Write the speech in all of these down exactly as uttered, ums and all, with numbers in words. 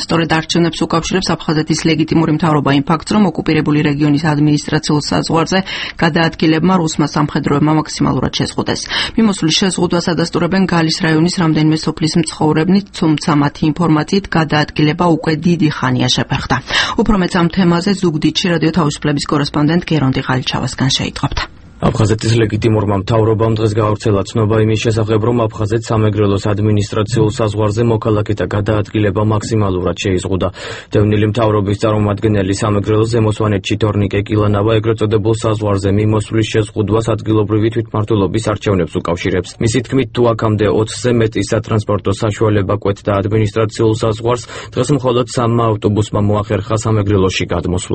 სწორედ არჩევნებს უკავშირებს აფხაზეთის ლეგიტიმური მთავრობა იმ ფაქტს, რომ ოკუპირებული რეგიონის ადმინისტრაციულ საზღვარზე გადაადგილებმა რუსმა სამხედროებმა მაქსიმალურად შეზღუდეს. მიმოსვლის შეზღუდვას ადასტურებენ გალის რაიონის რამდენიმე სოფლის მცხოვრებნი, თუმცა მათი ინფორმაციით გადაადგილება უკვე დიდი ხანია შეფერხდა. უფრო მეც ამ თემაზე ზუგდიდში რადიო თავისუფლების კორესპონდენტ გერონტი ღალიჩავასგან შეიტყობთ. აფხაზეთის ლეგიტიმურმა მთავრობამ დღეს გაავრცელა ცნობა იმის შესახებ, რომ აფხაზეთს სამეგრელოს ადმინისტრაციულ საზღვარზე მოქალაქეთა გადაადგილება მაქსიმალურად შეიზღუდა. დევნილი მთავრობის წარმომადგენელი სამეგრელოს ზემოსვანეთში თორნიკე კილანავა ეგრეთ წოდებულ საზღვარზე მიმოსვლის შეზღუდვას ადგილობრივი თვითმმართველობის არჩევნებს უკავშირებს. მისი თქმით, თუ აქამდე ოცზე მეტი სატრანსპორტო საშუალება კვეთდა ადმინისტრაციულ საზღვარს, დღეს მხოლოდ სამმა ავტობუსმა მოახერხა სამეგრელოში გადმოსვლა.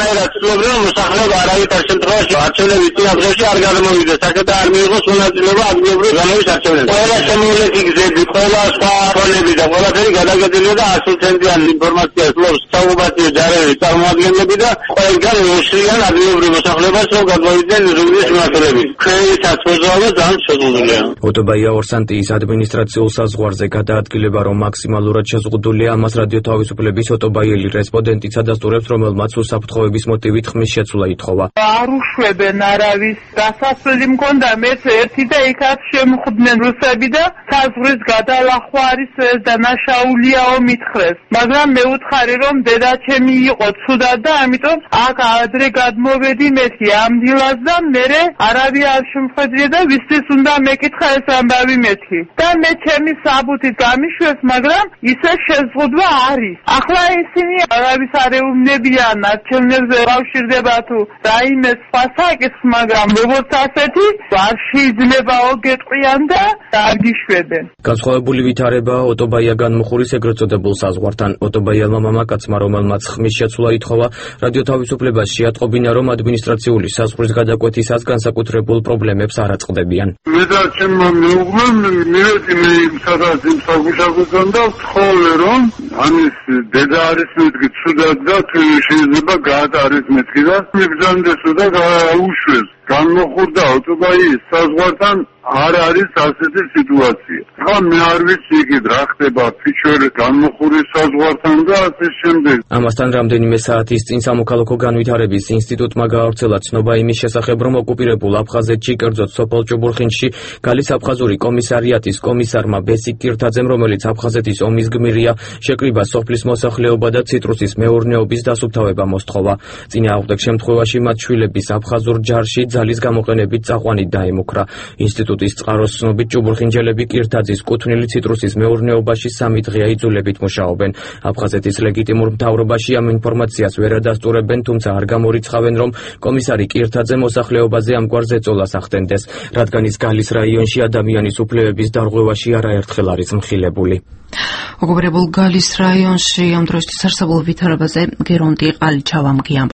არ გადმოვიდა საკეთა არ მიიღოს მონაწილეობა ადგილობრივ განავის არჩევნებში. ყველა შემოვლეთი გზები, ყველა სხვა ფონები და ყველაფერი გადაგებულია და ასი ცენტრიანი ინფორმაცია ფლობს საუბათიო ჯარების წარმომადგენლები და ყველგან უშლიან ადგილობრივ მოსახლეობას, რომ გადმოვიდნენ ზუგდიდის მიმართულებით. ქვევისაც მოზვავა ძალიან შეზღუდულია. ოტობაია ორსანტიის ადმინისტრაციულ საზღვარზე გადაადგილება, რომ მაქსიმალურად შეზღუდულია, ამას რადიო თავისუფლების ოტობაიელი რესპონდენტიც ადასტურებს, რომელმაც უსაფრთხოების მოტივით ხმის შეცვლა ითხოვა. არ უშვებენ არავის დასასვლელი მქონდა, მეც ერთი და იქაც შემხვდნენ რუსები და საზღვრის გადალახვა არის დანაშაულიაო მითხრეს. მაგრამ მე ვუთხარი, რომ დედაჩემი იყო ცუდად და ამიტომ აქ ადრე გადმოვედი მეთი ამ დილას და მერე არავი არ შემხედრია და ვისთვის უნდა მეკითხა ეს ამბავი მეთი. და მე ჩემი საბუთით გამიშვეს, მაგრამ ისე შეზღუდვა არის. ახლა ისინი არავის არ ეუბნებიან არჩევნებზე გავშირდება თუ რაიმე სხვა საკითხს, მაგრამ როგორც ასეთი არ შეიძლებაო გეტყვიან და არ გიშვებენ. განსხვავებული ვითარებაა ოტობაია განმუხურის ეგრეთ წოდებულ საზღვართან. ოტობაიელმა მამაკაცმა, რომელმაც ხმის შეცვლა ითხოვა, რადიო თავისუფლებას შეატყობინა, რომ ადმინისტრაციული საზღვრის გადაკვეთისას განსაკუთრებულ პრობლემებს არ აწყდებიან. მე და ჩემმა მეუღლე მივედი მე იმ სადაც იმ საგუშაგოსთან და ვთხოვე, რომ ამის დედა არის მეთქი ცუდად და შეიძლება გაატარეს მეთქი და მიბრძანდეს და გაუშვეს. განმოხურდა ოტობაიის საზღვართან არ არის ასეთი სიტუაცია. ხა მე არ ვიცი იქით რა ხდება ფიჩველი განმოხურის საზღვართან და ასე შემდეგ. ამასთან რამდენიმე საათის წინ სამოქალაქო განვითარების ინსტიტუტმა გაავრცელა ცნობა იმის შესახებ, რომ ოკუპირებულ აფხაზეთში, კერძოდ სოფელ ჭუბურხინში, გალის აფხაზური კომისარიატის კომისარმა ბესიკ კირთაძემ, რომელიც აფხაზეთის ომის გმირია, შეკრიბა სოფლის მოსახლეობა და ციტრუსის მეურნეობის დასუფთავება მოსთხოვა. წინააღმდეგ შემთხვევაში მათ შვილების აფხაზურ ჯარში ძალის გამოყენებით წაყვანით დაემუქრა. ინსტიტუტის წყაროს ცნობით ჭუბურხინჯელები კირთაძის კუთვნილი ციტრუსის მეურნეობაში სამი დღეა იძულებით მუშაობენ. აფხაზეთის ლეგიტიმურ მთავრობაში ამ ინფორმაციას ვერ ადასტურებენ, თუმცა არ გამორიცხავენ, რომ კომისარი კირთაძე მოსახლეობაზე ამგვარ ზეწოლას ახდენდეს, რადგან ის გალის რაიონში ადამიანის უფლებების დარღვევაში არაერთხელ არის მხილებული. ოკუპირებულ გალის რაიონში ამ დროისთვის არსებულ ვითარებაზე გერონტი ყალიჩავამ გიამბა.